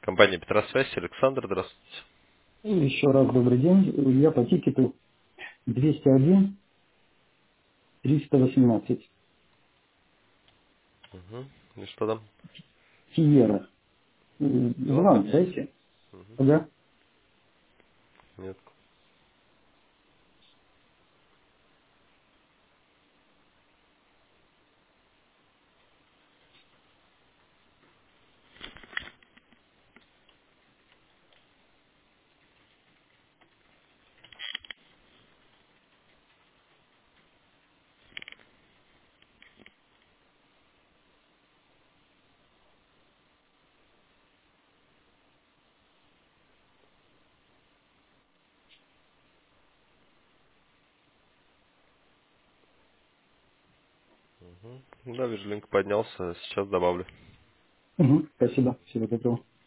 Компания Петросвязь, Александр, здравствуйте. Еще раз добрый день. Я по тикету 201 318. Угу. И что там? Сиера. Звонка Звонок нет? дайте. Ага. Нет. Да, вижу, линк поднялся, сейчас добавлю. Угу. Спасибо. Всего доброго.